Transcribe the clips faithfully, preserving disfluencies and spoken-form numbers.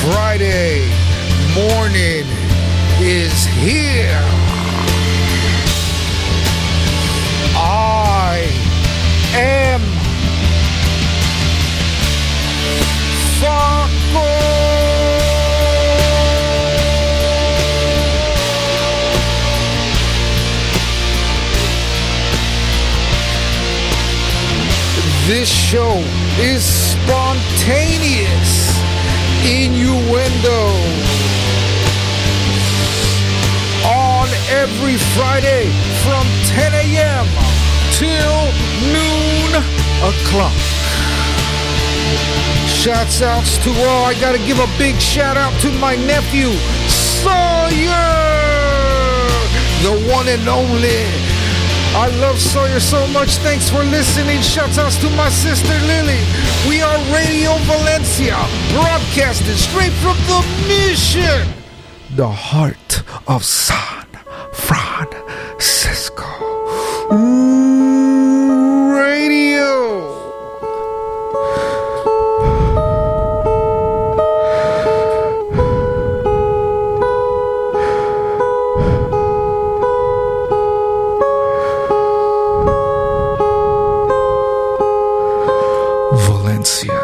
Friday morning is here. I am Faco. This show is spontaneous innuendo. On every Friday from ten a.m. till noon o'clock. Shouts outs to all. I gotta give a big shout out to my nephew, Sawyer, the one and only. I love Sawyer so much. Thanks for listening. Shouts outs to my sister Lily. We are Radio Valencia, broadcasting straight from the mission, the heart of San Francisco Radio. Valencia.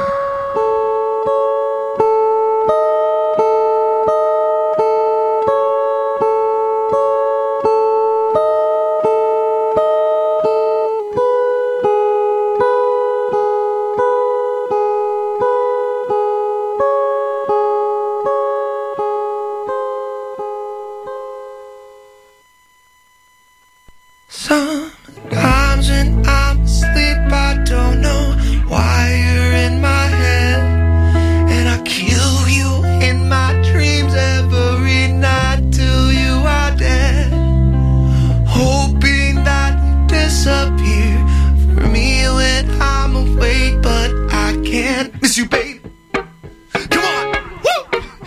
Sometimes when I'm asleep, I don't know why you're in my head, and I kill you in my dreams every night till you are dead, hoping that you disappear for me when I'm awake, but I can't miss you, babe. Come on, woo!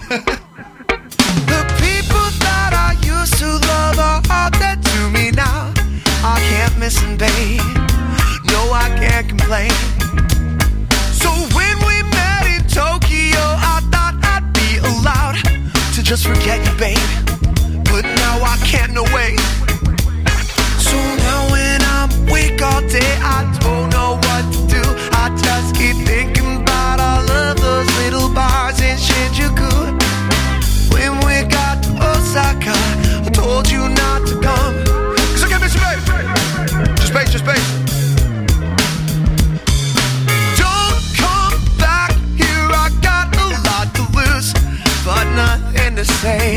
The people that I used to love are all dead to me now. I can't miss him, babe. No, I can't complain. So when we met in Tokyo, I thought I'd be allowed to just forget you, babe. But now I can't, no way. So now when I'm awake all day, I don't know what to do. I just keep thinking about all of those little bars in Shinjuku. When we got to Osaka, I told you not to come. Cause I can't miss you, babe. Just space, just space. Don't come back here, I got a lot to lose, but nothing to say.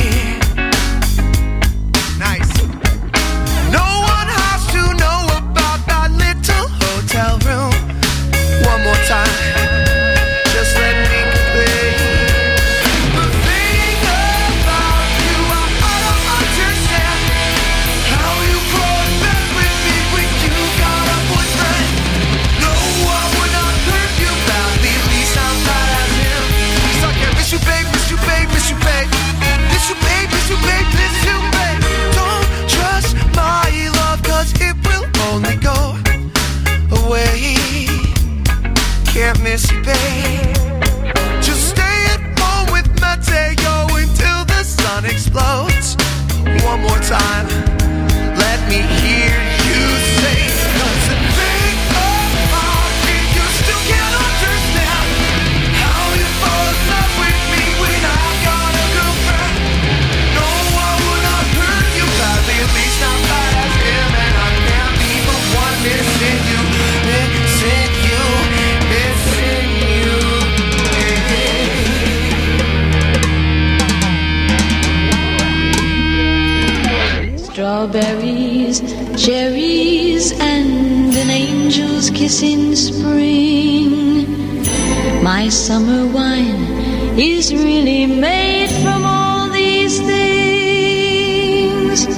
Nice. No one has to know about that little hotel room. One more time, just let me complain. The thing about you, I, I don't understand how you brought back with me when you got a boyfriend. No, I would not hurt you badly, at least I'm not as him. Cause I can't miss you, babe, miss you, babe, miss you, babe. Miss you, babe, miss you, babe, miss you, babe. Don't trust my love, cause it will only go away. Can't miss you, babe. Just stay at home with Mateo until the sun explodes. One more time, let me hear you say, cause the thing about me, you still can't understand how you fall in love with me when I got a girlfriend. No, I would not hurt you badly, at least I'm not as him, and I can't be the one missing you, missing you, missing you. Strawberries, cherries, and an angel's kiss in spring. My summer wine is really made from all these things.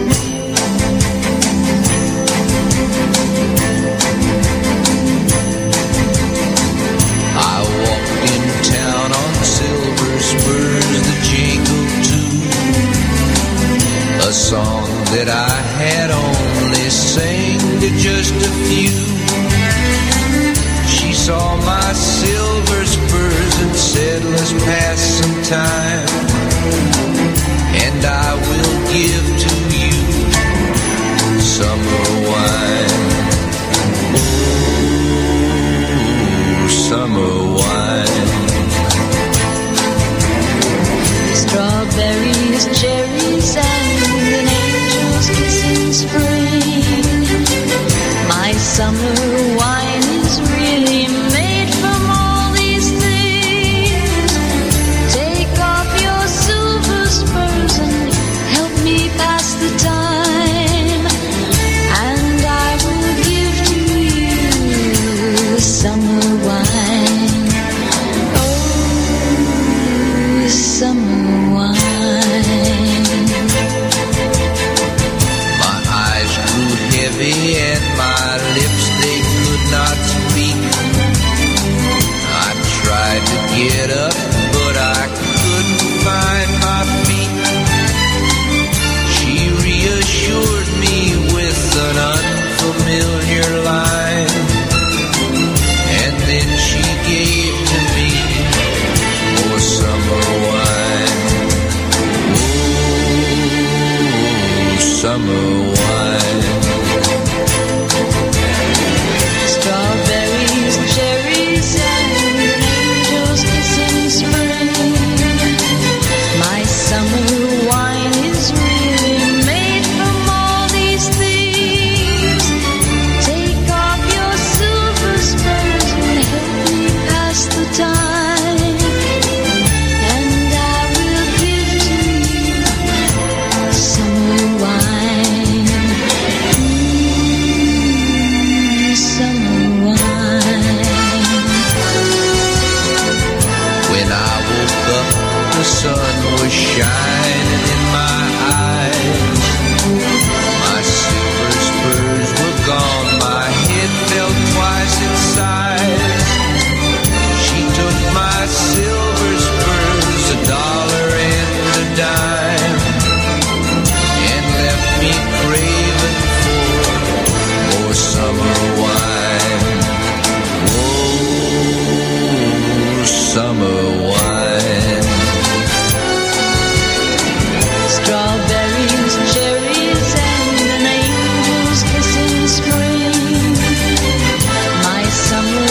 I walked in town on silver spurs that jingle too, a song that I had only sang to just a few. She saw my silver spurs and said, let's pass some time, and I will give to you summer wine. Oh, summer wine. Strawberries, cherries, and an angel's kiss in spring. My summer wine is really made from all these things. Take off your silver spurs and help me pass the time, and I will give to you summer wine. Oh, summer wine. My eyes grew heavy and my lips, they could not speak. I tried to get up, but I couldn't find my feet. She reassured me with an unfamiliar line, and then she gave to me more summer wine. Oh, summer wine. Strawberries, cherries, and an angel's kiss in spring. My summer wine is really made from all these things. Take off your silver spurs and help me pass the time, and I will give to you summer wine. Mm, summer wine. When I woke up, the sun was shining in my eyes. My silver spurs were gone, my head fell twice its size. She took my silver spurs, a dollar and a dime, and left me craving for more summer wine. Oh, summer wine. Strawberries, cherries, and an angel's kiss in spring. My summer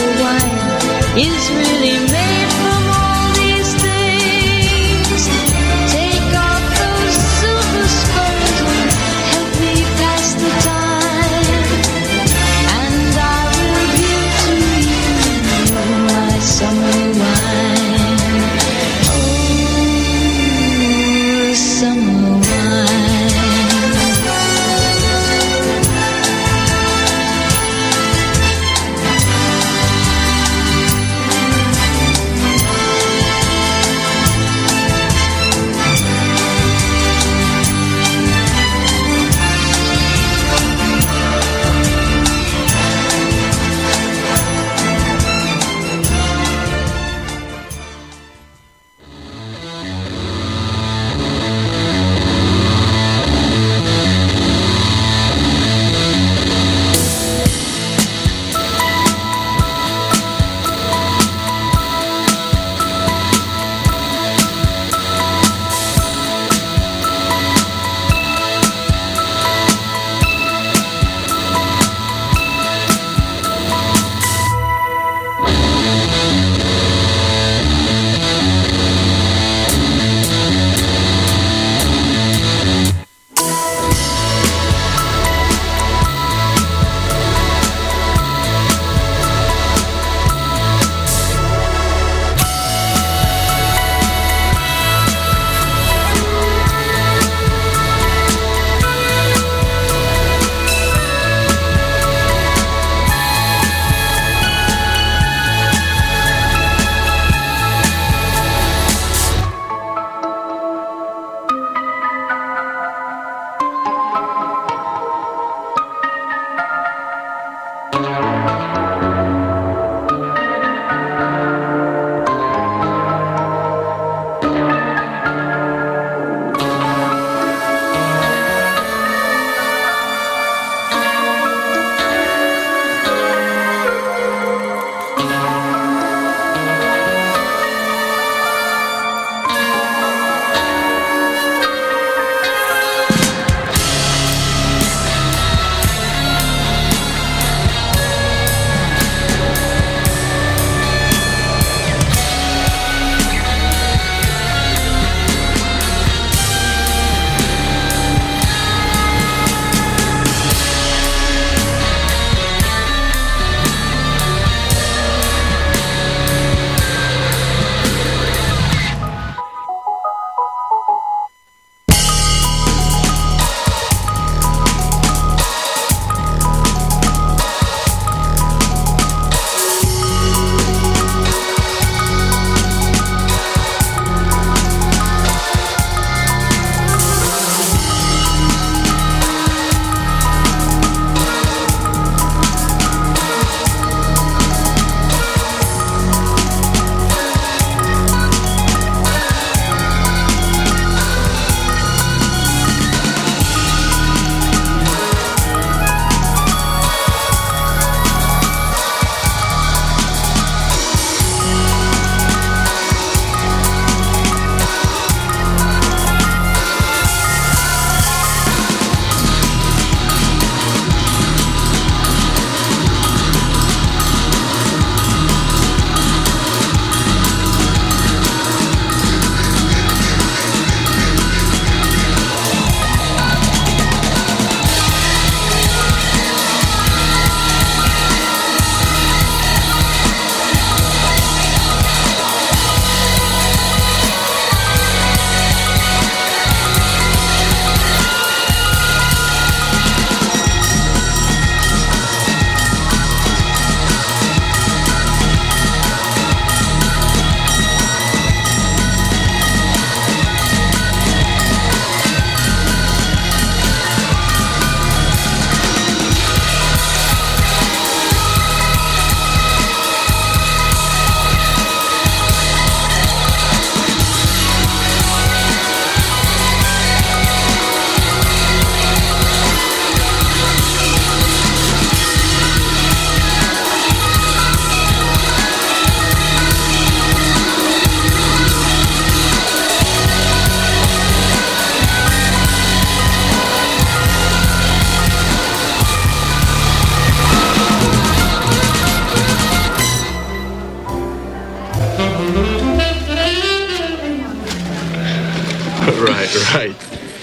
Right, right.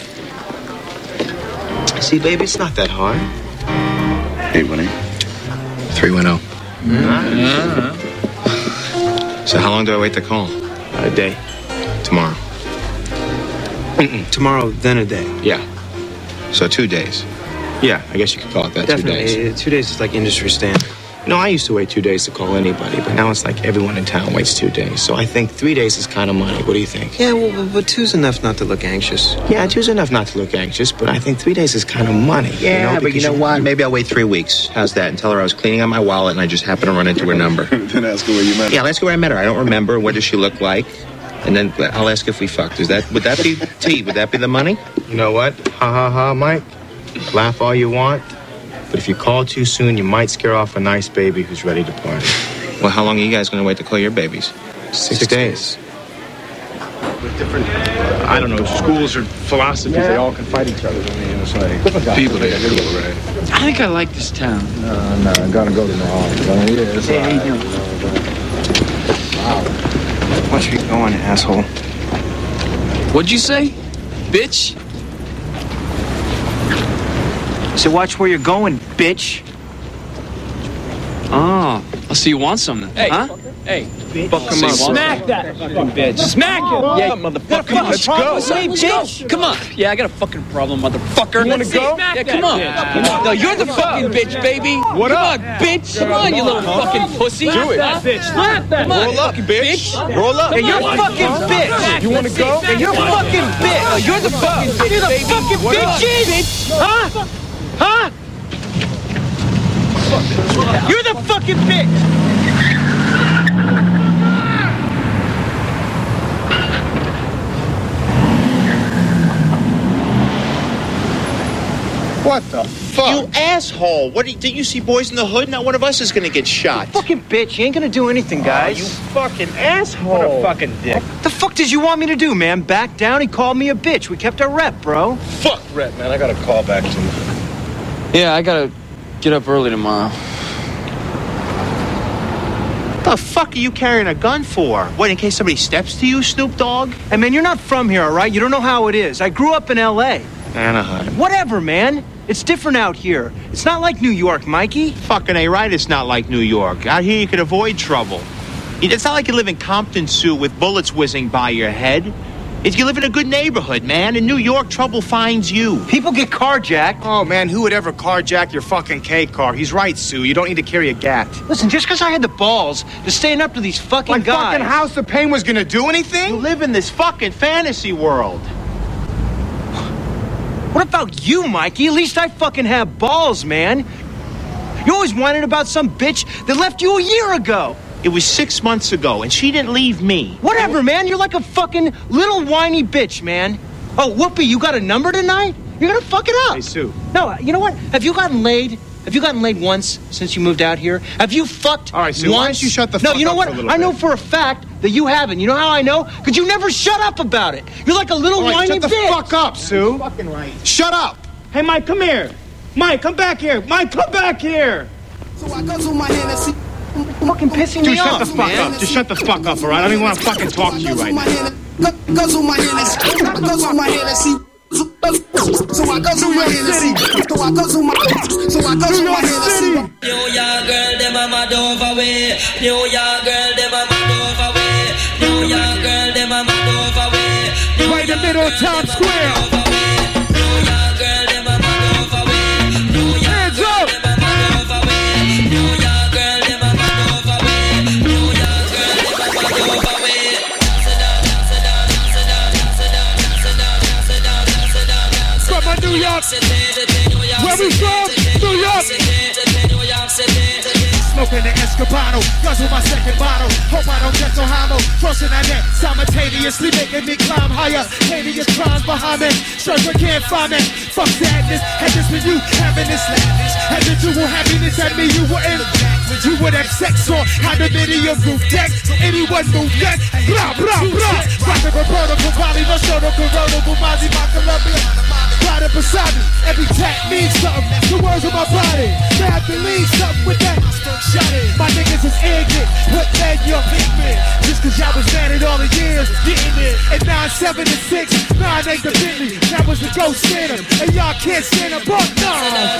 See, baby, it's not that hard. eight one eight. three one zero. Mm-hmm. So how long do I wait to call? A day. Tomorrow. Mm-mm. Tomorrow, then a day. Yeah. So two days. Yeah, I guess you could call it that. definitely. Two days. Uh, Two days is like industry standard. You know, I used to wait two days to call anybody, but now it's like everyone in town waits two days. So I think three days is kind of money. What do you think? Yeah, well, but- but two's enough not to look anxious. Yeah, two's enough not to look anxious, but I think three days is kind of money. Yeah, you know, but you because know what? Maybe I'll wait three weeks. How's that? And tell her I was cleaning out my wallet and I just happened to run into her number. Then ask her where you met her. Yeah, I'll ask her where I met her. I don't remember. What does she look like? And then I'll ask if we fucked. Is that would that be T? Would that be the money? You know what? Ha ha ha, Mike. Laugh all you want, but if you call too soon, you might scare off a nice baby who's ready to party. Well, how long are you guys going to wait to call your babies? Six, Six days. With different, uh, I don't know, schools or philosophies, they all can fight each other. I mean, it's like people that do it, right? I think I like this town. No, no, I gotta go to New Orleans. I mean, yeah, it's Hey, how you all doing? right. Watch me go on, asshole. What'd you say? Bitch? So watch where you're going, bitch. Oh, I see you want something. Hey, huh? Hey, Fuck him up. smack that fucking bitch. Smack him. Yeah, motherfucker. Come on, let's go. Let's go. Come on. Yeah, I got a fucking problem, motherfucker. You wanna go? Yeah, come on. No, you're the fucking bitch, baby. What up? Come on, bitch. Come on, you little fucking pussy. Do it. Bitch. Slap that. Come on. Roll up, bitch. Roll up. Hey, you're a fucking bitch. You wanna go? Hey, you're a fucking bitch. No, you're the fucking bitch, You're the baby. fucking What up, bitches. Huh? Huh? You're the fucking bitch. What the fuck? You asshole! What do you, didn't you see Boys in the Hood? Not one of us is gonna get shot. Fucking bitch. You ain't gonna do anything, guys. You fucking asshole! What a fucking dick. The fuck did you want me to do, man? Back down? He called me a bitch. We kept our rep, bro. Fuck Rhett, man. I gotta call back to him. Yeah, I gotta get up early tomorrow. The fuck are you carrying a gun for? What, in case somebody steps to you, Snoop Dogg? Hey, man, you're not from here, all right? You don't know how it is. I grew up in L A. Anaheim. Whatever, man. It's different out here. It's not like New York, Mikey. Fucking A right, it's not like New York. Out here you can avoid trouble. It's not like you live in Compton, Sue, with bullets whizzing by your head. It's you live in a good neighborhood, man. In New York, trouble finds you. People get carjacked. Oh, man, who would ever carjack your fucking K car? He's right, Sue. You don't need to carry a gat. Listen, just because I had the balls to stand up to these fucking My guys. fucking House of Pain was gonna do You anything? live in this fucking fantasy world. What about you, Mikey? At least I fucking have balls, man. You always whining about some bitch that left you a year ago. It was six months ago, and she didn't leave me. Whatever, man. You're like a fucking little whiny bitch, man. Oh, Whoopi, you got a number tonight? You're gonna fuck it up. Hey, Sue. No, you know what? Have you gotten laid? Have you gotten laid once since you moved out here? Have you fucked All right, Sue, once? why don't you shut the no, fuck you know up what? for a little I know bit? for a fact that you haven't. You know how I know? Because you never shut up about it. You're like a little All right, whiny shut the bitch. fuck up, Sue. Fucking right. Shut up. Hey, Mike, come here. Mike, come back here. Mike, come back here. Fucking pissing Dude, me shut off, the fuck man. up. Just shut the fuck up, all right? I don't even want to fucking talk to you right now. Goes on my Hennessy, goes on my Hennessy. So I goes on my Hennessy. So I goes on my So I goes on my Hennessy. New York girl, them a mad over way. New York girl, them a mad over way. New York girl, them a mad over way. Right in the middle of Times Square. New York girl, them a mad over way. New York girl, them a mad over way. New York girl, them a mad over way. New York girl, them a mad over way. From a New York. Where we from? New York. Smoking the Escobano, guzzle my second bottle. Hope I don't get so hollow. Crossing that net simultaneously, making me climb higher. Heinous crimes behind me, search but can't find me. Fuck sadness, had this with you, having this lavish. Had the dual happiness at me, you were in. You would have sex on how the video group deck. So anyone move that, blah, blah, blah. Rocket Roberto, Cavalli, no show, no Corona, Bumazi, my Columbia. Rider beside me, every tap means something. The words of my body, they have to leave something with that. My niggas is ignorant, what led your pigment? Just cause y'all was mad at all the years, getting it. At nine, seven, and six, nine, I named the Bentley, that was the ghost Santa. And y'all can't stand a buck, no.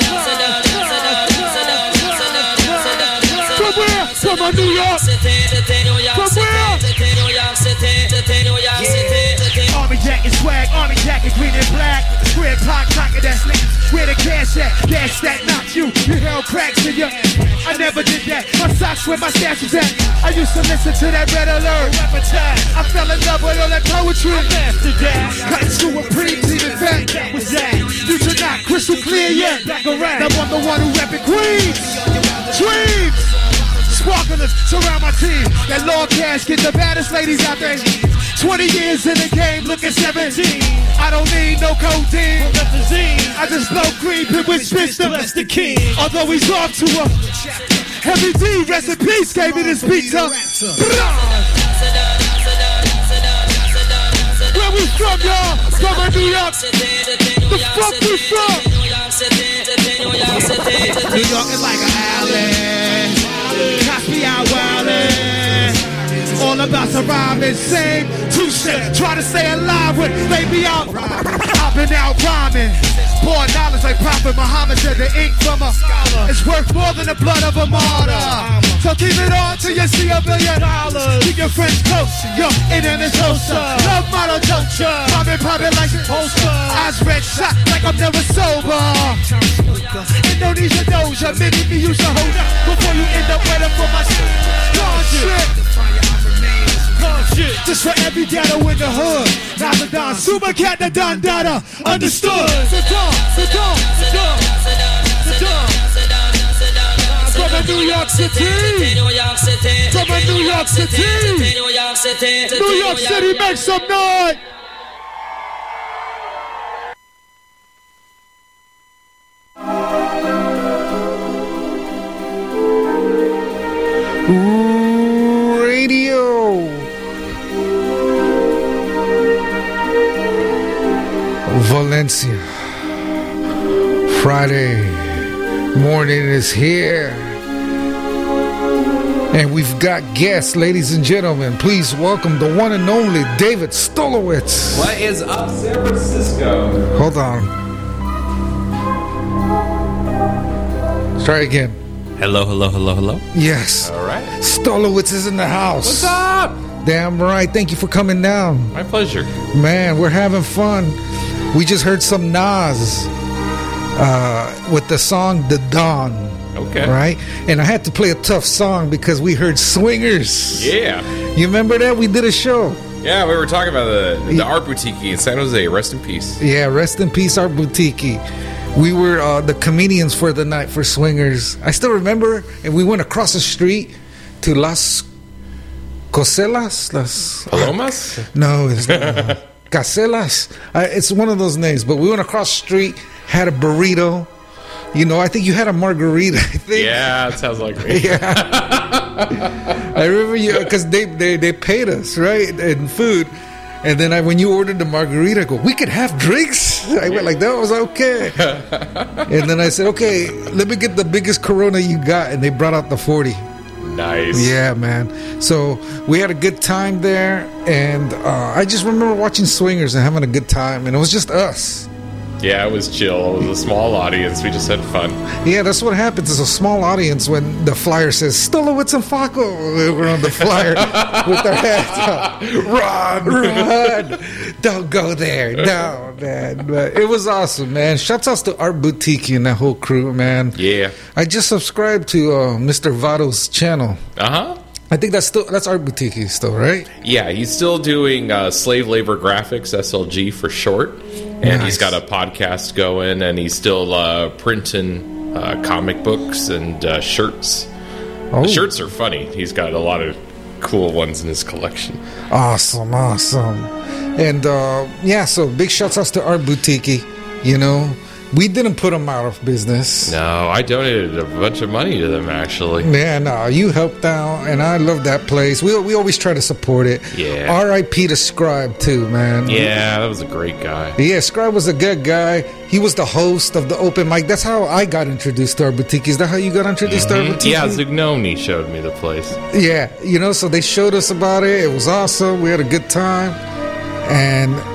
From where? From my New York. From where? Army jacket swag, army jacket green and black. Square pot pocket, that's niggas. Where the cash at? Cash that knocked you. You held cracks in your. I never did that. My socks where my stash was at. I used to listen to that Red Alert. I fell in love with all that poetry. I mastered that. Cut to a pre-team event. That was that. You should not crystal clear yet. Back around. Now I'm the one who rep it. Queens. Dreams. Sparklers surround my team. That long cash get the baddest ladies out there. twenty years in the game, looking seventeen. I don't need no codeine. I just blow green, pit with spits, that's the king. Although he's off to a heavy D, rest in peace, gave me this beat up. Where we from, y'all? From New York. The fuck we from? New York is like an alley. Cosby out wildin'. All about to rhyme and sing. Two shit, try to stay alive with baby out. I've been out rhyming. Pour knowledge like Prophet Muhammad said the ink from a scholar. It's worth more than the blood of a martyr. So keep it on till you see a billion dollars. Keep your friends close, yo, in and it's closer. Love model culture. Poppin', poppin' like a poster. Eyes red shot like I'm never sober. Indonesia Doja, mini me used to hold up before you end up waiting for my shit. Gone shit. Shit. Just for every ghetto in the hood. Nada Don, Super Cat, the Don Dada. Understood. Sit down, sit down, sit down, sit down. From a New York City. From a New York City. New York City, make some noise. Radio. Valencia. Friday morning is here. And we've got guests, ladies and gentlemen. Please welcome the one and only David Stolowitz. What is up, San Francisco? Hold on. Try again. Hello, hello, hello, hello. Yes. All right. Stolowitz is in the house. What's up? Damn right. Thank you for coming down. My pleasure. Man, we're having fun. We just heard some Nas uh, with the song The Dawn. Okay. Right? And I had to play a tough song because we heard Swingers. Yeah. You remember that? We did a show. Yeah, we were talking about the, the Art Boutique in San Jose. Rest in peace. Yeah, rest in peace, Art Boutique. We were uh, the comedians for the night for Swingers. I still remember, and we went across the street to Las Coselas. Las Palomas? No, it's not. Caselas. Uh, it's one of those names. But we went across the street, had a burrito. You know, I think you had a margarita, I think. Yeah, it sounds like me. Yeah. I remember you, because they, they, they paid us, right, in food. And then I, when you ordered the margarita, I go, we could have drinks? I went like, that was okay. And then I said, okay, let me get the biggest Corona you got. And they brought out the forty. Nice. Yeah, man. So we had a good time there. And uh, I just remember watching Swingers and having a good time. And it was just us. Yeah, it was chill. It was a small audience. We just had fun. Yeah, that's what happens. It's a small audience when the flyer says Stolowitz and Faco. We're on the flyer with our hats up. Run, run. Don't go there. No, man. But it was awesome, man. Shouts out to Art Boutique and that whole crew, man. Yeah. I just subscribed to uh, Mister Vado's channel. Uh-huh. I think that's still that's Art Boutique still, right? Yeah, he's still doing uh, slave labor graphics, S L G for short. And nice. He's got a podcast going, and he's still uh, printing uh, comic books and uh, shirts. Oh. The shirts are funny. He's got a lot of cool ones in his collection. Awesome, awesome. And uh, yeah, so big shouts out to Art Boutique. You know, we didn't put them out of business. No, I donated a bunch of money to them, actually. Yeah, no, you helped out, and I love that place. We we always try to support it. Yeah. R I P to Scribe, too, man. Yeah, that was a great guy. Yeah, Scribe was a good guy. He was the host of the open mic. That's how I got introduced to Art Boutique. Is that how you got introduced mm-hmm. to Art Boutique? Yeah, Zugnoni showed me the place. Yeah, you know, so they showed us about it. It was awesome. We had a good time. And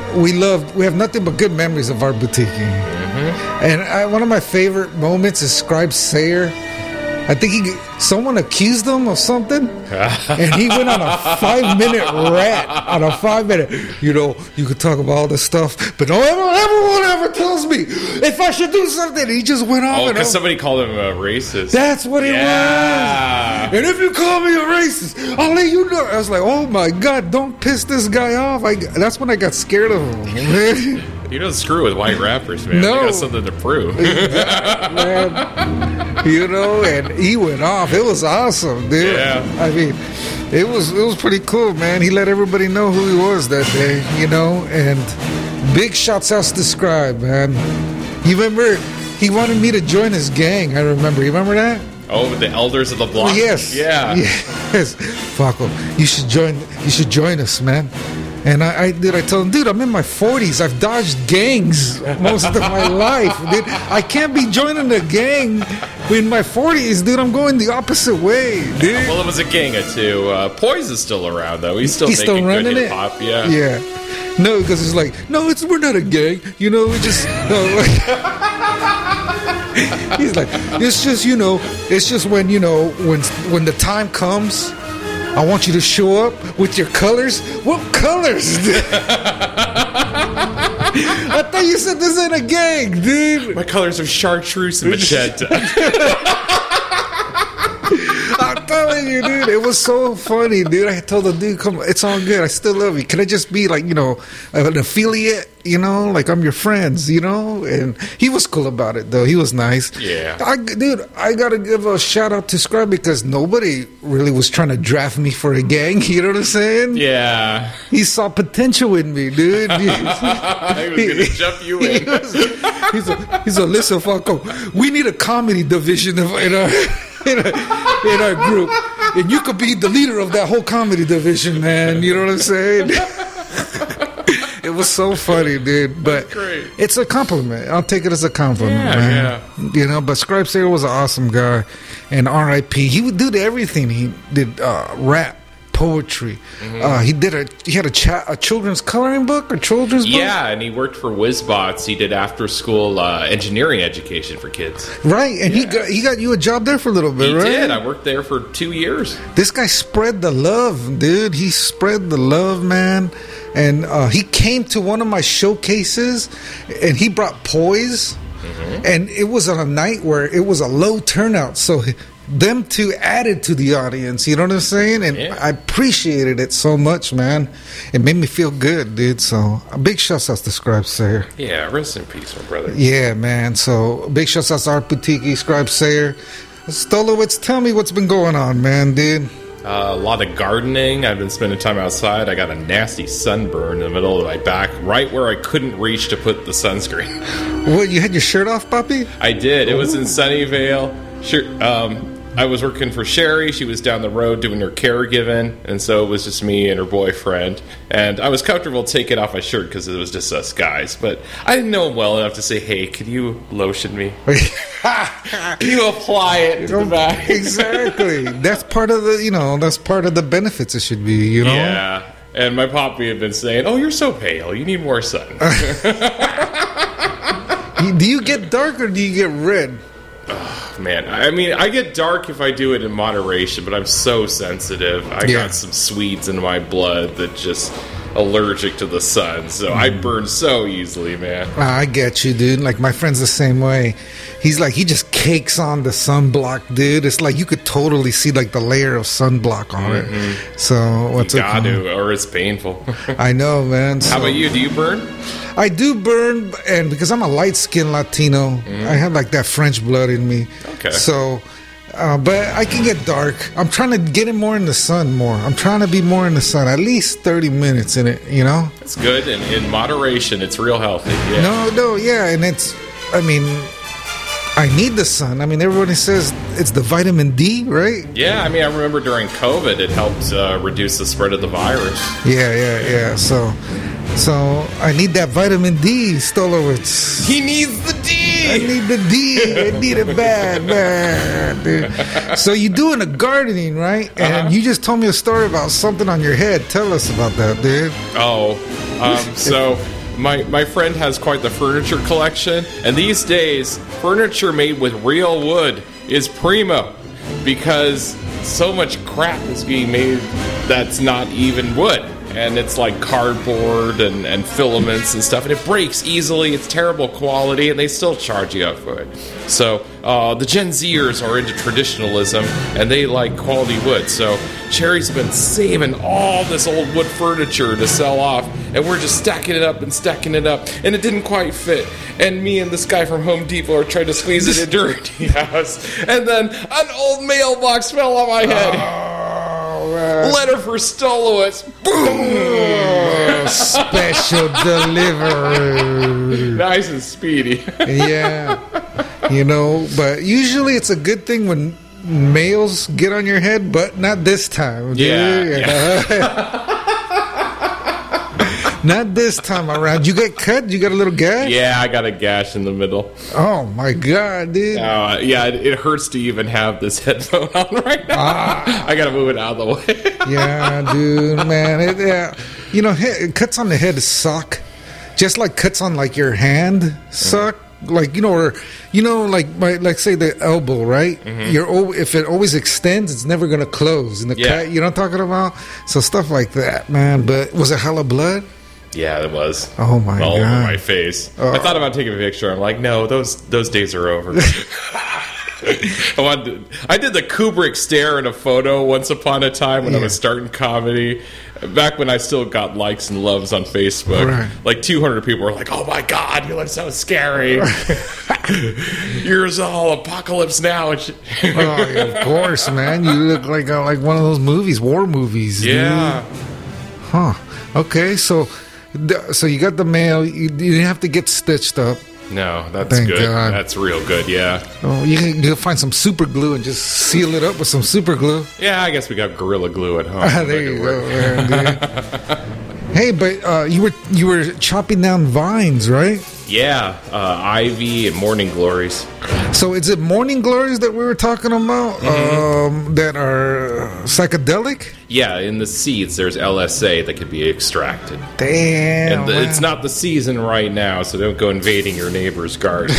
we love, we have nothing but good memories of Art Boutique. Mm-hmm. And I, one of my favorite moments is Scribe Sayer. I think he, someone accused him of something, and he went on a five-minute rant. On a five-minute, you know, you could talk about all this stuff, but no, everyone ever tells me if I should do something. He just went off. Oh, and because somebody called him a racist. That's what it yeah. was. And if you call me a racist, I'll let you know. I was like, oh my God, don't piss this guy off. I, that's when I got scared of him, man. You don't screw with white rappers, man. No. They got something to prove. Man, you know, and he went off. It was awesome, dude. Yeah. I mean, it was it was pretty cool, man. He let everybody know who he was that day, you know, and big shouts out to Scribe, man. You remember he wanted me to join his gang, I remember. You remember that? Oh, the Elders of the Block? Yes. Yeah. Yes. Faco, you should join you should join us, man. And I, I did. I told him, dude, I'm in my forties. I've dodged gangs most of my life, dude. I can't be joining a gang in my forties, dude. I'm going the opposite way, dude. Well, it was a gang of two. Uh, Poise is still around, though. He's still He's making still running good it? hip-hop. Yeah. Yeah. No, because it's like, no, it's we're not a gang. You know, we just. No, like, he's like, it's just, you know, it's just when, you know, when when the time comes, I want you to show up with your colors. What colors? I thought you said this ain't a gang, dude. My colors are chartreuse and magenta. I'm telling you, dude, it was so funny, dude. I told the dude, come on, it's all good. I still love you. Can I just be like, you know, an affiliate, you know, like I'm your friends, you know? And he was cool about it, though. He was nice. Yeah. I, dude, I got to give a shout out to Scribe because nobody really was trying to draft me for a gang. You know what I'm saying? Yeah. He saw potential in me, dude. He was going to jump you in. He was, he's, a, he's a, listen, Falco, we need a comedy division of, in our... In our, in our group, and you could be the leader of that whole comedy division, man. You know what I'm saying? It was so funny, dude. But it's a compliment. I'll take it as a compliment, yeah, man. Yeah. You know, but Scribe Sayer was an awesome guy, and R I P He would do everything. He did uh, rap, poetry. Mm-hmm. Uh, he did a he had a, cha- a children's coloring book or children's book. Yeah, and he worked for WizBots. He did after school uh, engineering education for kids. Right, and yeah. he got he got you a job there for a little bit, he right? He did. I worked there for two years. This guy spread the love, dude. He spread the love, man. And uh, he came to one of my showcases, and he brought Poise. Mm-hmm. And it was on a night where it was a low turnout, so them two added to the audience. You know what I'm saying? And yeah. I appreciated it so much, man. It made me feel good, dude. So a big shout out to Scribe Sayer. Yeah, rest in peace, my brother. Yeah, man. So big shout out to Art Boutique, Scribe Sayer. Stolowitz, tell me what's been going on, man, dude. Uh, a lot of gardening. I've been spending time outside. I got a nasty sunburn in the middle of my back, right where I couldn't reach to put the sunscreen. What, you had your shirt off, puppy? I did. It was in Sunnyvale. Sure. Um, I was working for Sherry. She was down the road doing her caregiving, and so it was just me and her boyfriend. And I was comfortable taking off my shirt because it was just us guys. But I didn't know him well enough to say, "Hey, can you lotion me? Can you apply it to the back?" Exactly. That's part of the, you know, that's part of the benefits it should be, you know? Yeah. And my poppy had been saying, "Oh, you're so pale. You need more sun." Do you get dark or do you get red? Oh, man, I mean, I get dark if I do it in moderation, but I'm so sensitive. I yeah. got some Swedes in my blood that just allergic to the sun, so I burn so easily, man. I get you, dude. Like, my friend's the same way. He's like, he just cakes on the sunblock, dude. It's like you could totally see like the layer of sunblock on mm-hmm. it. So what's you it got called? to, or it's painful. I know, man. So, how about you? Do you burn? I do burn, and because I'm a light-skinned Latino, mm. I have like that French blood in me. Okay. So, uh, but I can get dark. I'm trying to get it more in the sun more. I'm trying to be more in the sun, at least thirty minutes in it, you know? It's good, and in moderation, it's real healthy. Yeah. No, no, yeah, and it's, I mean, I need the sun. I mean, everybody says it's the vitamin D, right? Yeah, I mean, I remember during COVID, it helped uh, reduce the spread of the virus. Yeah, yeah, yeah. So, so I need that vitamin D, Stolowitz. He needs the D. I need the D. I need it bad, man, dude. So you're doing a gardening, right? And uh-huh. you just told me a story about something on your head. Tell us about that, dude. Oh, um, so My my friend has quite the furniture collection, and these days, furniture made with real wood is primo, because so much crap is being made that's not even wood. And it's like cardboard and, and filaments and stuff, and it breaks easily. It's terrible quality, and they still charge you up for it. So uh, the Gen Zers are into traditionalism, and they like quality wood. So Cherry's been saving all this old wood furniture to sell off, and we're just stacking it up and stacking it up, and it didn't quite fit. And me and this guy from Home Depot are trying to squeeze it into her tea house, and then an old mailbox fell on my head. Oh, man. Letter for Stolowitz. Boom! Oh, special delivery. Nice and speedy. Yeah. You know, but usually it's a good thing when males get on your head, but not this time. Dude. Yeah. yeah. Not this time around. You get cut? You got a little gash? Yeah, I got a gash in the middle. Oh, my God, dude. Uh, yeah, it, it hurts to even have this headphone on right now. Ah. I got to move it out of the way. Yeah, dude, man. It, yeah. You know, he- cuts on the head suck. Just like cuts on, like, your hand suck. Mm-hmm. Like, you know, or, you know, like, my, like say the elbow, right? Mm-hmm. You're o- If it always extends, it's never going to close. In the yeah. cut, you know what I'm talking about? So stuff like that, man. But was it hella blood? Yeah, it was. Oh, my all God. All over my face. Oh. I thought about taking a picture. I'm like, no, those those days are over. I, wanted to, I did the Kubrick stare in a photo once upon a time when yeah. I was starting comedy. Back when I still got likes and loves on Facebook. Right. Like two hundred people were like, oh, my God, you look so scary. Yours all Apocalypse Now. Oh, yeah, of course, man. You look like uh, like one of those movies, war movies. Yeah. Dude. Huh. Okay, so... So you got the mail. You, you didn't have to get stitched up. No, that's Thank good. God. That's real good, yeah. Oh, you can you'll find some super glue and just seal it up with some super glue. Yeah, I guess we got Gorilla Glue at home. Ah, there you go, man, dude. Hey, but uh, you were you were chopping down vines, right? Yeah, uh, Ivy and Morning Glories. So is it Morning Glories that we were talking about mm-hmm. um, that are psychedelic? Yeah, in the seeds there's L S A that can be extracted. Damn. And the, it's not the season right now, so don't go invading your neighbor's garden.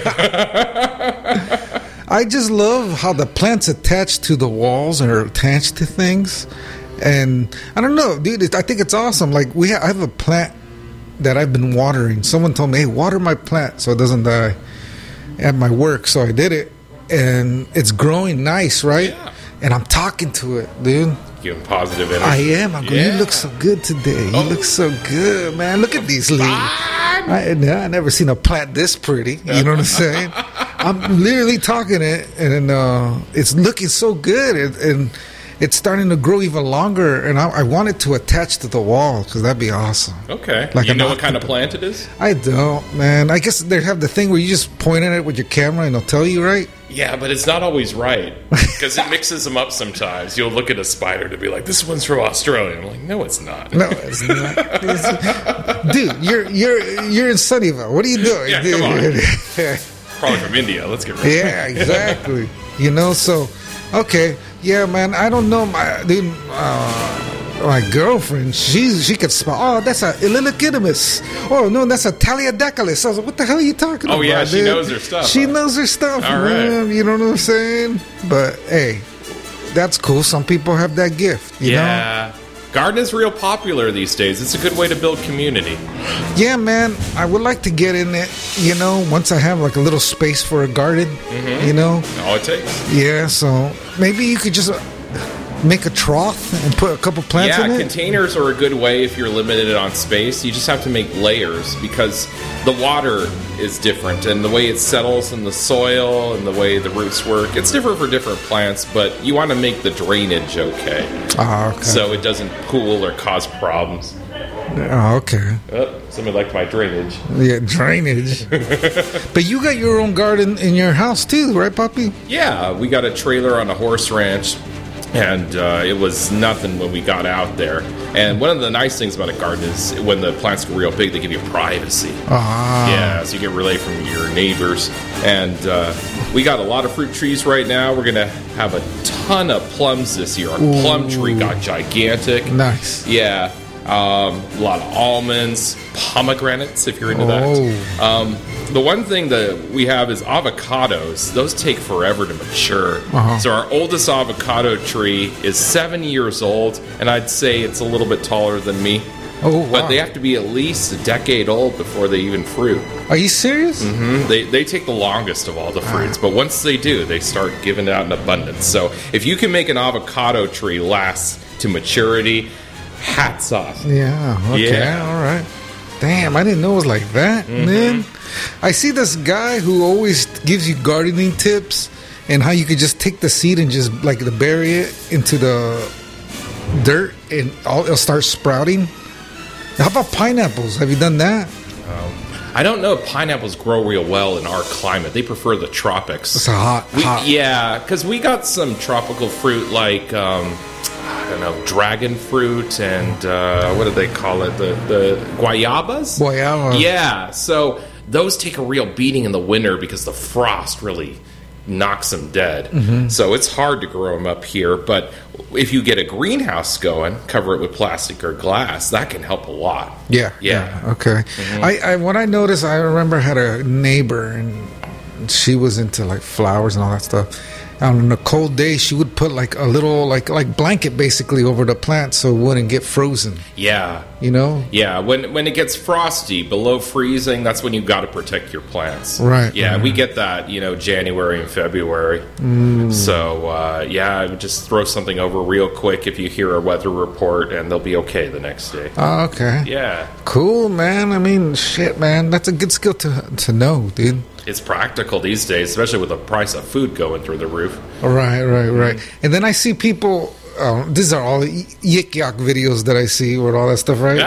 I just love how the plants attach to the walls and are attached to things. And I don't know, dude, I think it's awesome. Like, we ha- I have a plant that I've been watering. Someone told me, hey, water my plant so it doesn't die at my work. So I did it, and it's growing nice, right? Yeah. And I'm talking to it, dude. Giving positive energy. I am. I'm going, yeah. You look so good today. You oh. look so good, man. Look at these leaves. I, I never seen a plant this pretty. You know what I'm saying? I'm literally talking it, and uh, it's looking so good. And, and it's starting to grow even longer, and I, I want it to attach to the wall because that'd be awesome. Okay. Like you know what kind of plant it is? I don't, man. I guess they have the thing where you just point at it with your camera and they'll tell you, right? Yeah, but it's not always right because it mixes them up sometimes. You'll look at a spider to be like, "This one's from Australia." I'm like, "No, it's not." No, it's not. It's, dude, you're you're you're in Sunnyvale. What are you doing? Yeah, dude? Come on. Probably from India. Let's get rid of it. Yeah, exactly. You know, so okay. Yeah, man, I don't know my dude, uh, my girlfriend. She's she could spell. Oh, that's a Illinois. Oh no, that's a Taliadacalus. I was like, what the hell are you talking oh, about? Oh yeah, she dude? knows her stuff. She huh? knows her stuff, All man. Right. You know what I'm saying? But hey, that's cool. Some people have that gift. You yeah. know? Garden is real popular these days. It's a good way to build community. Yeah, man. I would like to get in it, you know, once I have like a little space for a garden, mm-hmm. you know. All it takes. Yeah, so maybe you could just make a trough and put a couple plants yeah, in it. Yeah, containers are a good way if you're limited on space. You just have to make layers because the water is different and the way it settles in the soil and the way the roots work. It's different for different plants, but you want to make the drainage okay. Oh, okay. So it doesn't pool or cause problems. Oh, okay. Oh, somebody liked my drainage. Yeah, drainage. But you got your own garden in your house too, right, Poppy? Yeah, we got a trailer on a horse ranch. And uh, it was nothing when we got out there. And one of the nice things about a garden is when the plants get real big, they give you privacy. Ah. Yeah, so you get relay from your neighbors. And uh, we got a lot of fruit trees right now. We're going to have a ton of plums this year. Our Ooh. plum tree got gigantic. Nice. Yeah. Um, a lot of almonds, pomegranates, if you're into Oh. that. Um, the one thing that we have is avocados. Those take forever to mature. Uh-huh. So our oldest avocado tree is seven years old, and I'd say it's a little bit taller than me. Oh, wow. But they have to be at least a decade old before they even fruit. Are you serious? hmm They, they take the longest of all the fruits, but once they do, they start giving it out in abundance. So if you can make an avocado tree last to maturity, hats off. Yeah, okay, Yeah. all right. Damn, I didn't know it was like that, Mhm. man. I see this guy who always gives you gardening tips and how you could just take the seed and just like the bury it into the dirt and all, it'll start sprouting. How about pineapples? Have you done that? I don't know if pineapples grow real well in our climate. They prefer the tropics. It's a hot, We- hot. Yeah, because we got some tropical fruit like, um, I don't know, dragon fruit and uh, what do they call it? The, the guayabas? Guayaba. Yeah, so those take a real beating in the winter because the frost really knocks them dead. Mhm. So it's hard to grow them up here. But if you get a greenhouse going, cover it with plastic or glass, that can help a lot. Yeah. Yeah. Okay. Mhm. I, I what I noticed, I remember I had a neighbor and she was into like flowers and all that stuff. On a cold day, she would put like a little like like blanket basically over the plant so it wouldn't get frozen. Yeah. You know? Yeah, when when it gets frosty, below freezing, that's when you got to protect your plants. Right, Yeah, right. we get that, you know, January and February. Mm. So, uh, yeah, I would just throw something over real quick if you hear a weather report, and they'll be okay the next day. Oh, okay. Yeah, Cool, man. I mean, shit, man. That's a good skill to to know, dude. it's practical these days, especially with the price of food going through the roof. Right, right, right. And then I see people. Um, these are all yik yak videos that I see with all that stuff, right?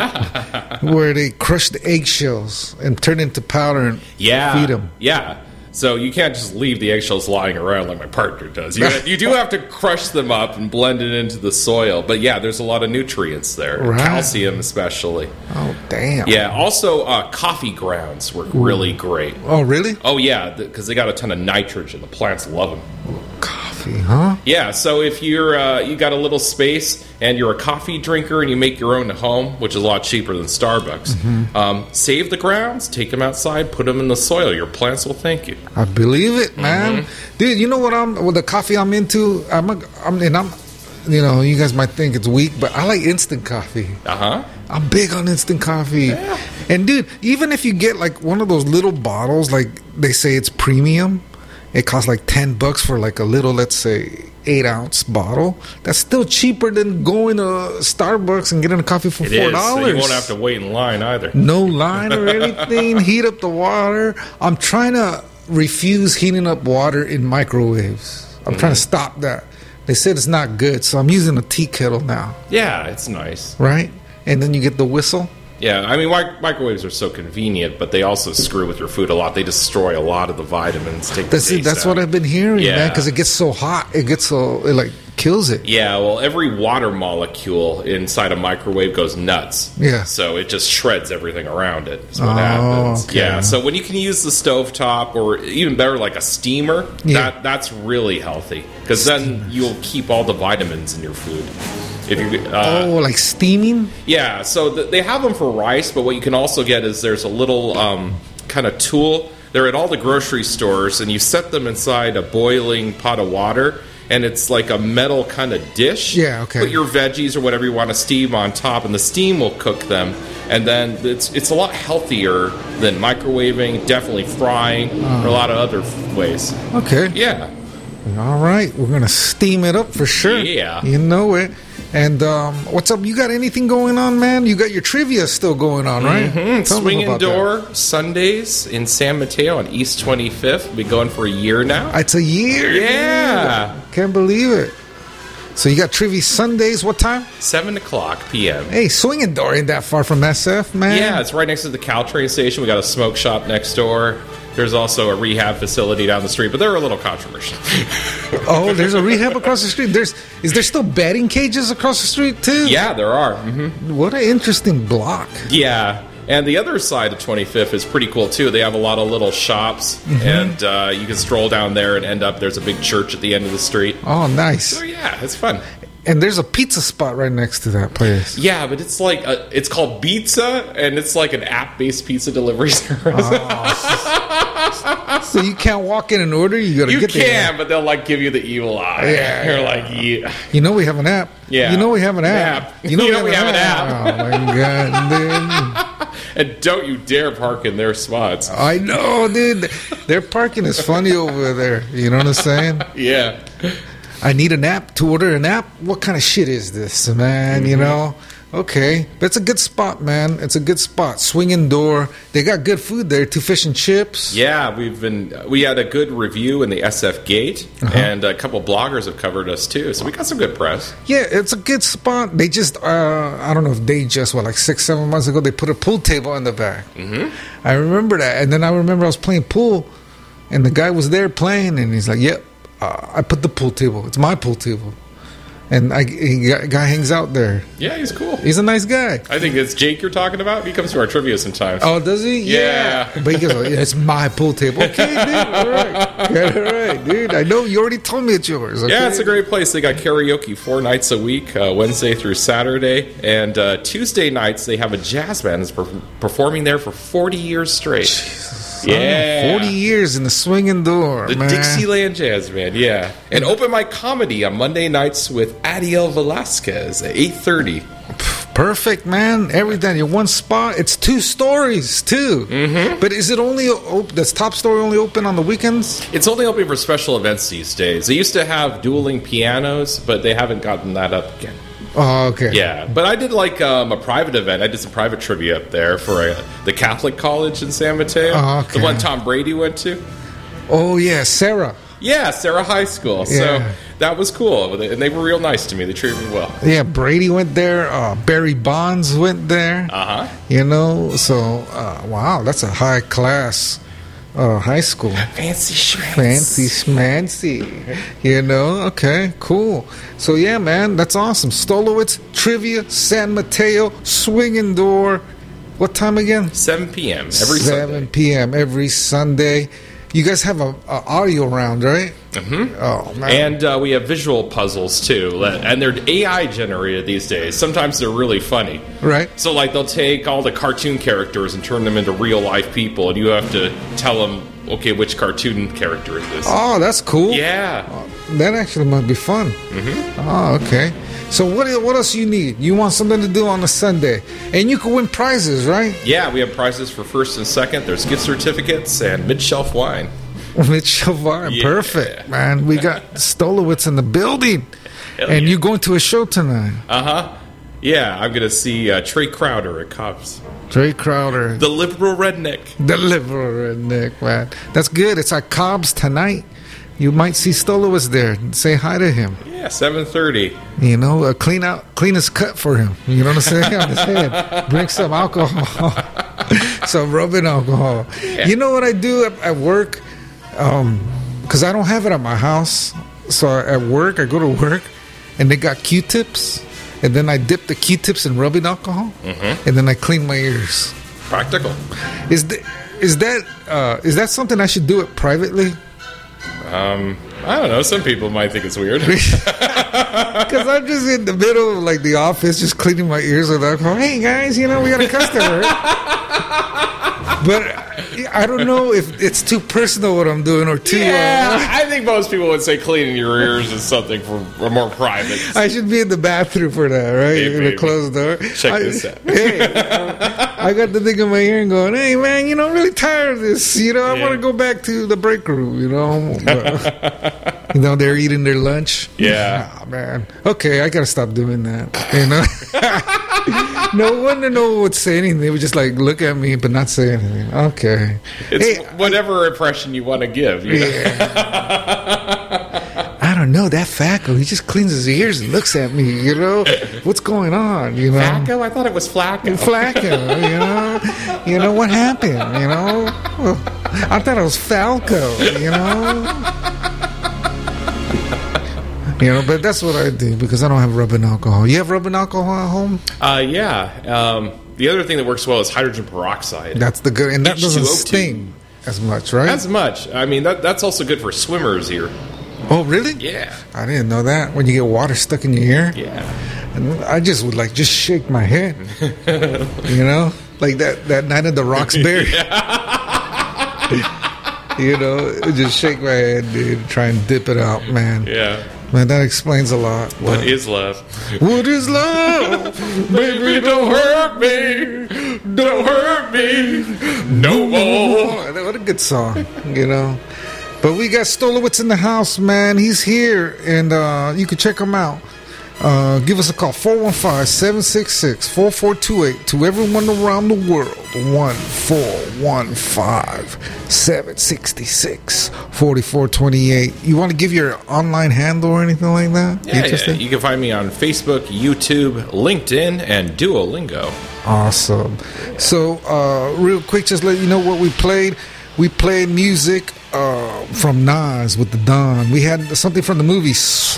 Where they crush the eggshells and turn into powder and Yeah, feed them. yeah. So you can't just leave the eggshells lying around like my partner does. You, you do have to crush them up and blend it into the soil. But yeah, there's a lot of nutrients there, Right. calcium especially. Oh, damn. Yeah. Also, uh, coffee grounds work really great. Oh, really? Oh yeah, because they got a ton of nitrogen. The plants love them. Coffee, huh? Yeah. So if you're uh, you got a little space and you're a coffee drinker and you make your own at home, which is a lot cheaper than Starbucks, Mhm. um, save the grounds, take them outside, put them in the soil. Your plants will thank you. I believe it, man. Mm-hmm. Dude, you know what I'm with the coffee I'm into? I'm, a, I'm and I'm you know, you guys might think it's weak, but I like instant coffee. Uh huh. I'm big on instant coffee. And dude, even if you get like one of those little bottles, like they say it's premium, it costs like ten bucks for like a little, let's say, eight ounce bottle. That's still cheaper than going to Starbucks and getting a coffee for It four is. dollars. So you won't have to wait in line either. No line or anything. Heat up the water. I'm trying to refuse heating up water in microwaves. I'm trying to stop that. They said it's not good, so I'm using a tea kettle now, Yeah, it's nice. right? And then you get the whistle. Yeah, I mean, mic- microwaves are so convenient, but they also screw with your food a lot. They destroy a lot of the vitamins. Take the That's it. taste That's out. what I've been hearing, Yeah. man. Because it gets so hot, it gets so it like kills it. Yeah, well, every water molecule inside a microwave goes nuts. Yeah. So it just shreds everything around it. That's what Oh, happens. okay. Yeah. So when you can use the stovetop or even better, like a steamer, Yeah. that that's really healthy because then you'll keep all the vitamins in your food. If you uh, oh, like steaming? Yeah, so th- they have them for rice, but what you can also get is there's a little um, kind of tool. They're at all the grocery stores, and you set them inside a boiling pot of water, and it's like a metal kind of dish. Yeah, okay. Put your veggies or whatever you want to steam on top, and the steam will cook them. And then it's it's a lot healthier than microwaving, definitely frying, or a lot of other f- ways. Okay. Yeah. All right. We're going to steam it up for sure. Yeah. You know it. And um, what's up? You got anything going on, man? You got your trivia still going on, right? Mm-hmm. Tell them Swinging about that. Door Sundays in San Mateo on East twenty-fifth. Been going for a year now. It's a year. Yeah. dude. Can't believe it. So you got trivia Sundays. What time? seven o'clock p.m. Hey, Swinging Door ain't that far from S F, man. Yeah, it's right next to the Caltrain station. We got a smoke shop next door. There's also a rehab facility down the street, but they're a little controversial. Oh, there's a rehab across the street. There's is there still batting cages across the street too? Yeah, there are. Mm-hmm. What an interesting block. Yeah, and the other side of twenty-fifth is pretty cool too. They have a lot of little shops, Mhm. and uh, you can stroll down there and end up. There's a big church at the end of the street. Oh, nice. So yeah, it's fun. And there's a pizza spot right next to that place. Yeah, but it's like a, it's called Pizza, and it's like an app-based pizza delivery service. Oh, so you can't walk in and order. You got to you get can, the app. but they'll like give you the evil eye. Yeah. You're like, yeah. You know we have an app. Yeah. You know we have an app. app. You know, you know we have an app. Oh my god, dude. And don't you dare park in their spots. I know, dude. Their parking is funny over there. You know what I'm saying? Yeah. I need an app to order an app. What kind of shit is this, man? Mm-hmm. You know? Okay. But it's a good spot, man. It's a good spot. Swinging door. They got good food there too. Fish and chips. Yeah, we've been. We had a good review in the S F Gate, uh-huh. and a couple bloggers have covered us too. So we got some good press. Yeah, it's a good spot. They just, uh, I don't know if they just, what, like six, seven months ago, they put a pool table in the back. Mm-hmm. I remember that. And then I remember I was playing pool, and the guy was there playing, and he's like, yep. Uh, I put the pool table. It's my pool table. And I, he, guy hangs out there. Yeah, he's cool. He's a nice guy. I think it's Jake you're talking about. He comes to our trivia sometimes. Oh, does he? Yeah. yeah. But he goes, yeah, it's my pool table. Okay, dude. All right. Yeah, all right, dude. I know you already told me it's yours. Okay? Yeah, it's a great place. They got karaoke four nights a week, uh, Wednesday through Saturday. And uh, Tuesday nights, they have a jazz band that's per- performing there for forty years straight. Jesus. Yeah, forty years in the swinging door, the man. Dixieland Jazz Band. Yeah, and open mic comedy on Monday nights with Adiel Velasquez at eight thirty. Perfect, man. Everything in one spot. It's two stories too. Mm-hmm. But is it only open? Does Top Story only open on the weekends? It's only open for special events these days. They used to have dueling pianos, but they haven't gotten that up again. Oh, okay. Yeah, but I did like um, a private event. I did some private trivia up there for uh, the Catholic College in San Mateo. Oh, okay. The one Tom Brady went to. Oh, yeah, Sarah. Yeah, Sarah High School. Yeah. So that was cool. And they were real nice to me. They treated me well. Yeah, Brady went there. Uh, Barry Bonds went there. Uh-huh. You know, so, uh, wow, that's a high class uh, high school. Fancy schmancy. Fancy schmancy. You know, okay, cool. So, yeah, man, that's awesome. Stolowitz, Trivia, San Mateo, Swinging Door. What time again? seven p.m. every Sunday. seven p.m. every Sunday. You guys have a, a audio round, right? Mm-hmm. Oh, man. And uh, we have visual puzzles, too. And they're A I generated these days. Sometimes they're really funny. Right. So, like, they'll take all the cartoon characters and turn them into real-life people, and you have to tell them, okay, which cartoon character is this? Oh, that's cool. Yeah. Oh, that actually might be fun. Mm-hmm. Oh, okay. So what what else you need? You want something to do on a Sunday. And you can win prizes, right? Yeah, we have prizes for first and second. There's gift certificates and mid-shelf wine. Mid-shelf wine. Yeah. Perfect, man. We got Stolowitz in the building. Hell and yeah. you're going to a show tonight. Uh-huh. Yeah, I'm going to see uh, Trey Crowder at Cobb's. Trey Crowder. The liberal redneck. The liberal redneck, man. That's good. It's at Cobb's tonight. You might see Stolowitz there. Say hi to him. Yeah, seven thirty. You know, uh, clean out, clean his cut for him. You know what I'm saying? On his head. Bring some alcohol. Some rubbing alcohol. Yeah. You know what I do at, at work? Um, because I don't have it at my house. So at work, I go to work, and they got Q-tips. And then I dip the Q-tips in rubbing alcohol. Mm-hmm. And then I clean my ears. Practical. Is, the, is, that, uh, is that something I should do it privately? Um, I don't know. Some people might think it's weird. Because I'm just in the middle of like the office, just cleaning my ears with alcohol. Hey guys, you know we got a customer. But I don't know if it's too personal what I'm doing or too. Yeah, uh, I think most people would say cleaning your ears is something for, for more private. I should be in the bathroom for that, right? Hey, in baby. a closed door. Check I, this out. Hey, uh, I got the thing in my ear and going, hey man, you know, I'm really tired of this. You know, I Yeah. want to go back to the break room. You know, but, you know, they're eating their lunch. Yeah. Oh, man. Okay, I gotta stop doing that. You know. No wonder no one would say anything. They would just like look at me but not say anything. Okay. It's Hey, whatever impression you want to give. You know? yeah. I don't know that Facco. He just cleans his ears and looks at me. You know what's going on? You know. Flacco? I thought it was Flacco. Flacco. You know. You know what happened? You know. I thought it was Falco. You know. You know, but that's what I do because I don't have rubbing alcohol. You have rubbing alcohol at home? Uh, yeah. Um, the other thing that works well is hydrogen peroxide. That's the good, and that H two O doesn't two. sting as much, right? As much. I mean, that that's also good for swimmers here. Oh, really? Yeah. I didn't know that. When you get water stuck in your ear? Yeah. And I just would like just shake my head. You know? Like that, that night at the Roxbury. You know, just shake my head, dude. Try and dip it out, man. Yeah. Man, that explains a lot. What But- is love? What is love? Baby, don't hurt me. Don't hurt me no more. What a good song, you know. But we got Stolowitz in the house, man. He's here, and uh, you can check him out. Uh, give us a call, four one five, seven six six, four four two eight. To everyone around the world, one four one five, seven six six, four four two eight. You want to give your online handle or anything like that? Yeah, yeah. You can find me on Facebook, YouTube, LinkedIn, and Duolingo. Awesome. So, uh, real quick, just let you know what we played. We played music uh, from Nas with the Don. We had something from the movie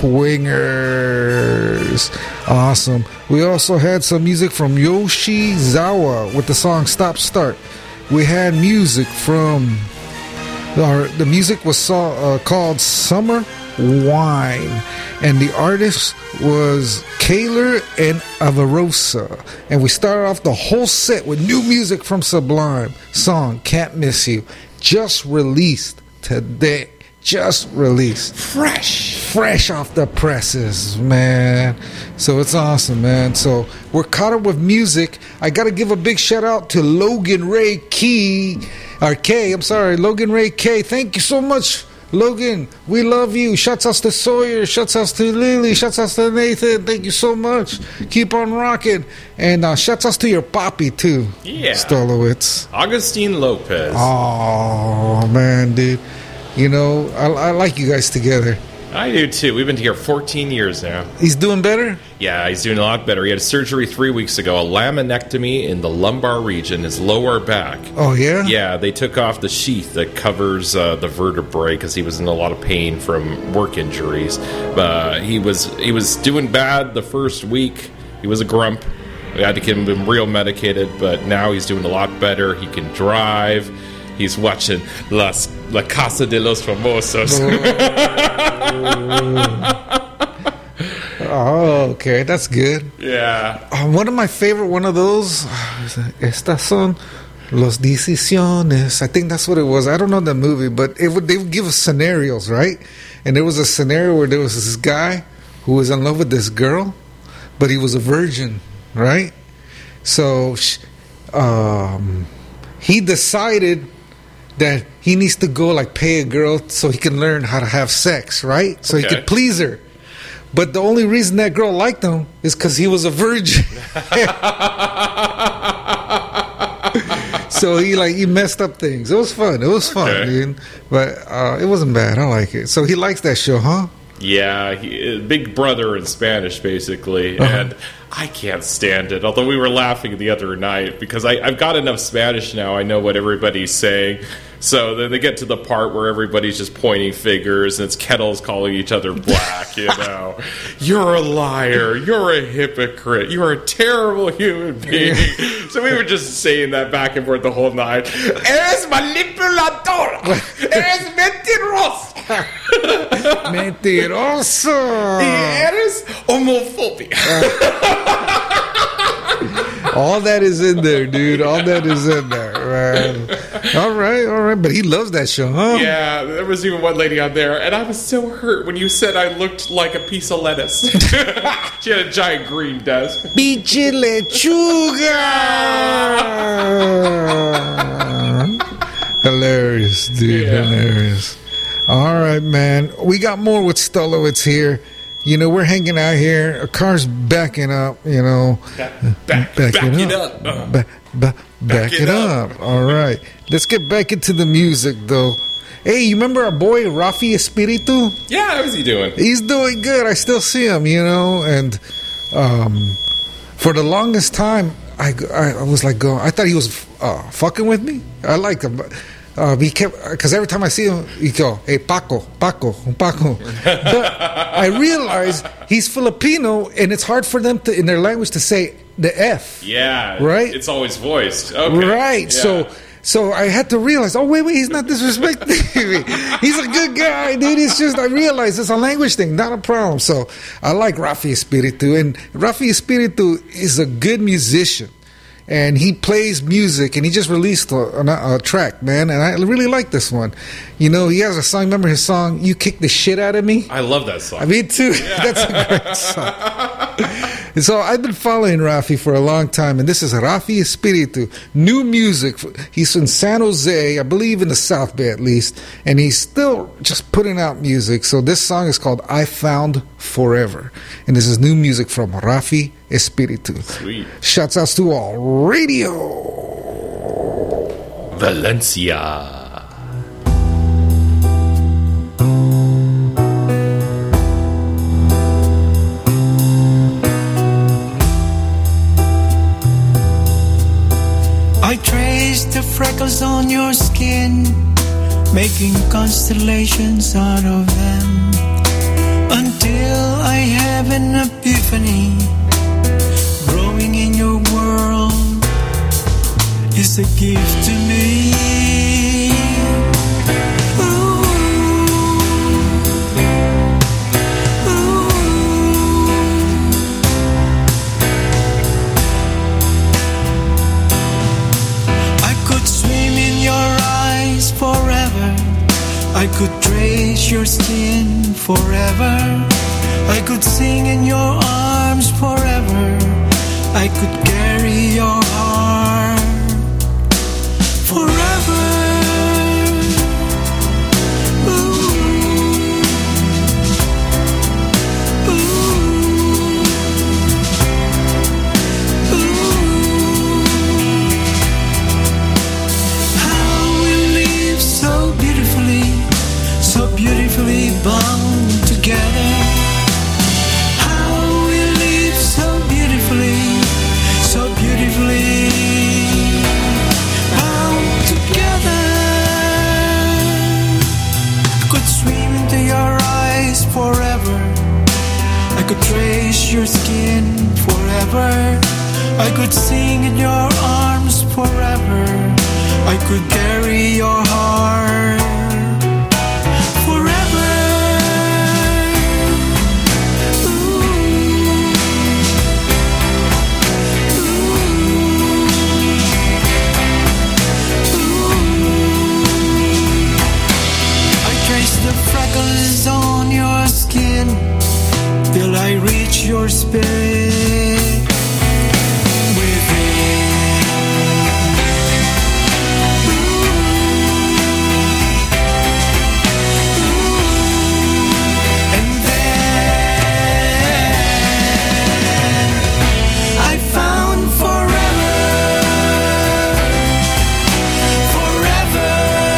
Swingers. Awesome. We also had some music from Yoshizawa with the song Stop Start. We had music from... Our, the music was saw, uh, called Summer Wine, and the artist was Kaler and Avarosa. And we started off the whole set with new music from Sublime. Song Can't Miss You, just released today. Just released, fresh, fresh off the presses, man. So it's awesome, man. So we're caught up with music. I gotta give a big shout out to Logan Ray Key, or K. I'm sorry, Logan Ray K. Thank you so much, Logan. We love you. Shouts out to Sawyer. Shouts out to Lily. Shouts out to Nathan. Thank you so much. Keep on rocking. And uh, shouts out to your poppy too. Yeah. Stolowitz. Augustine Lopez. Oh man, dude. You know, I, I like you guys together. I do too. We've been together fourteen years now. He's doing better? Yeah, he's doing a lot better. He had surgery three weeks ago, a laminectomy in the lumbar region, his lower back. Oh, yeah? Yeah, they took off the sheath that covers uh, the vertebrae because he was in a lot of pain from work injuries. Uh, he was he was doing bad the first week. He was a grump. We had to get him real medicated, but now he's doing a lot better. He can drive. He's watching Las, La Casa de los Famosos. Oh, okay. That's good. Yeah. Uh, one of my favorite one of those, estas son los decisiones. I think that's what it was. I don't know the movie, but it would they would give us scenarios, right? And there was a scenario where there was this guy who was in love with this girl, but he was a virgin, right? So um, he decided that he needs to go like pay a girl so he can learn how to have sex, right? So Okay. he could please her. But the only reason that girl liked him is because he was a virgin. So he like he messed up things. It was fun. It was fun, Okay. dude. But uh, it wasn't bad. I like it. So he likes that show, huh? Yeah, he, Big Brother in Spanish, basically, Uh-huh. and I can't stand it. Although we were laughing the other night because I, I've got enough Spanish now. I know what everybody's saying. So then they get to the part where everybody's just pointing fingers and it's kettles calling each other black. You know, you're a liar. You're a hypocrite. You're a terrible human being. So we were just saying that back and forth the whole night. Eres manipuladora. Eres mentirosa. Mentiroso. Y eres homofóbica. All that is in there, dude. All that is in there, man. All right, all right. But he loves that show, huh? Yeah, there was even one lady out there, and I was so hurt when you said I looked like a piece of lettuce. She had a giant green desk. Pinche lechuga. Hilarious, dude. Yeah. Hilarious. All right, man. We got more with Stolowitz here. You know, we're hanging out here. A car's backing up, you know. Back, back, back it up. Uh, Ba- ba- back, it, it up. up. All right. Let's get back into the music, though. Hey, you remember our boy, Rafi Espiritu? Yeah, how is he doing? He's doing good. I still see him, you know. And um, for the longest time, I, I, I was like going, I thought he was uh, fucking with me. I liked him. But, uh, he kept, because every time I see him, he go, hey, Paco, Paco, Paco. But I realized he's Filipino, and it's hard for them to, in their language, to say the F. Yeah. Right? It's always voiced. Okay. Right. Yeah. So So I had to realize, oh, wait, wait, he's not disrespecting me. He's a good guy, dude. It's just, I realized it's a language thing, not a problem. So I like Rafi Espiritu. And Rafi Espiritu is a good musician. And he plays music, and he just released a, a, a track, man. And I really like this one. You know, he has a song. Remember his song, "You Kick the Shit Out of Me"? I love that song. I mean, too. Yeah. That's a great song. And so I've been following Rafi for a long time, and this is Rafi Espiritu. New music. He's in San Jose, I believe in the South Bay at least, and he's still just putting out music. So this song is called "I Found Forever," and this is new music from Rafi Espiritu. Sweet. Shouts out to all. Radio Valencia. I traced the freckles on your skin, making constellations out of them, until I have an epiphany. Growing in your world is a gift to me. Ooh, ooh. I could swim in your eyes forever. I could trace your skin forever. I could sing in your arms forever. I could carry your heart forever. Ooh, ooh, ooh. How we live so beautifully, so beautifully bound together. How we live so beautifully, so beautifully bound together. I could swim into your eyes forever. I could trace your skin forever. I could sing in your arms forever. I could carry your heart forever. The freckles on your skin till I reach your spirit within. And then I found forever, forever.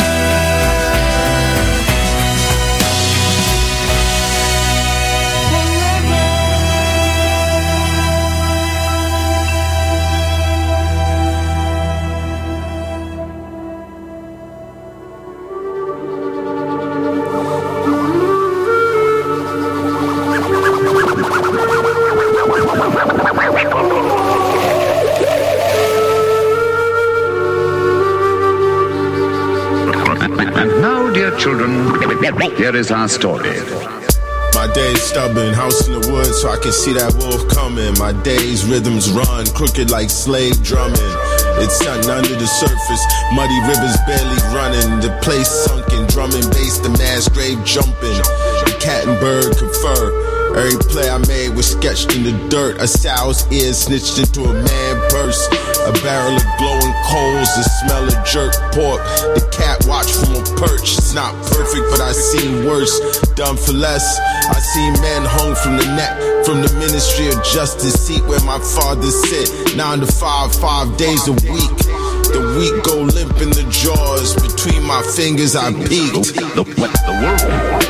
And now, dear children, here is our story. My days stubborn, house in the woods so I can see that wolf coming. My days rhythms run, crooked like slave drumming. It's something under the surface, muddy rivers barely running. The place sunken, drumming bass, the mass grave jumping. The cat and bird confer. Every play I made was sketched in the dirt. A sow's ear snitched into a man purse. A barrel of glowing coals, the smell of jerk pork. The cat watched from a perch. It's not perfect, but I seen worse. Done for less. I seen men hung from the neck, from the Ministry of Justice seat where my father sit. Nine to five, five days a week. The weak go limp in the jaws. Between my fingers I peeked. The, the, the world.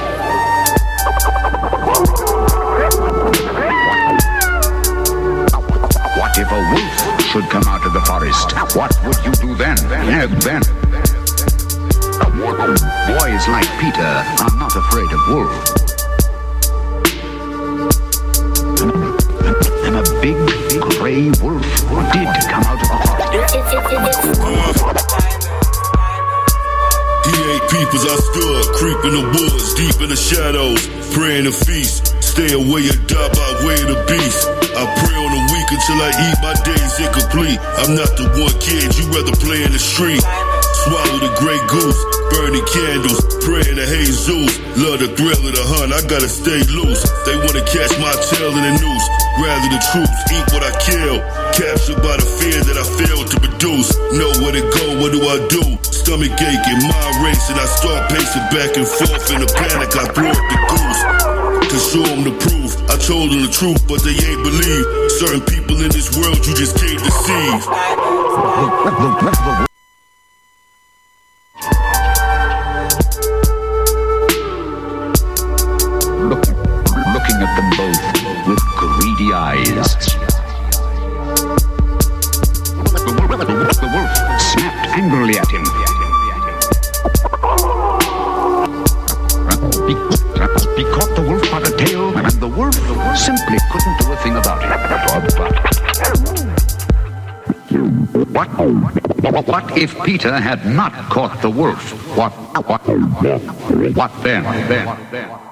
What if a wolf should come out of the forest? What would you do then? Yeah, then. Boys like Peter are not afraid of wolves. And a big gray wolf did come out of the forest. peep as I stood, creep in the woods, deep in the shadows, praying to feast. Stay away or die by way of the beast. I pray on the week until I eat my days incomplete. I'm not the one kid you rather play in the street. Swallow the gray goose, burning candles, praying to Jesus. Love the thrill of the hunt, I gotta stay loose. They wanna catch my tail in the noose. Rather the troops eat what I kill. Captured by the fear that I failed to produce. Know where to go, what do I do? Stomach aching, mind racing, I start pacing back and forth. In a panic, I throw up the goose. To show them the proof, I told them the truth, but they ain't believe. Certain people in this world you just can't deceive. Looking at them both with greedy eyes. The wolf snapped angrily at him. He caught the wolf by the tail, and the wolf simply couldn't do a thing about it. What, what if Peter had not caught the wolf? What, what, what then? then?